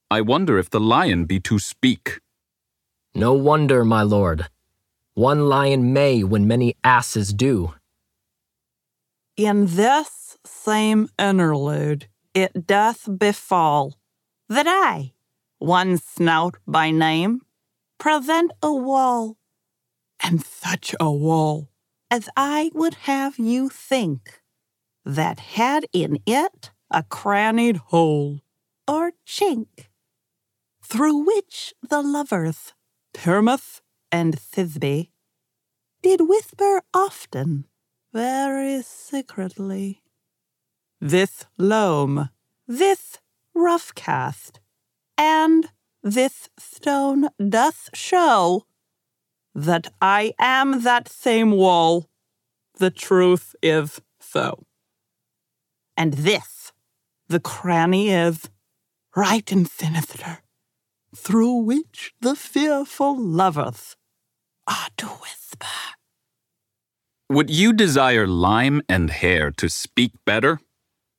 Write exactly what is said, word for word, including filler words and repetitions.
I wonder if the lion be to speak. No wonder, my lord. One lion may when many asses do. In this same interlude it doth befall that I, one snout by name, present a wall, and such a wall as I would have you think, that had in it a crannied hole or chink, through which the lovers, Turnus and Thisbe, did whisper often, very secretly, this loam, this rough cast, and this stone doth show that I am that same wall. The truth is so. And this, the cranny is, right and sinister, through which the fearful lovers are to whisper. Would you desire Lime and Hare to speak better?